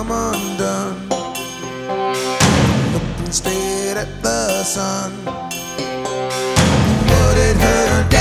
come undone. Looking straight at the sun. What did her dad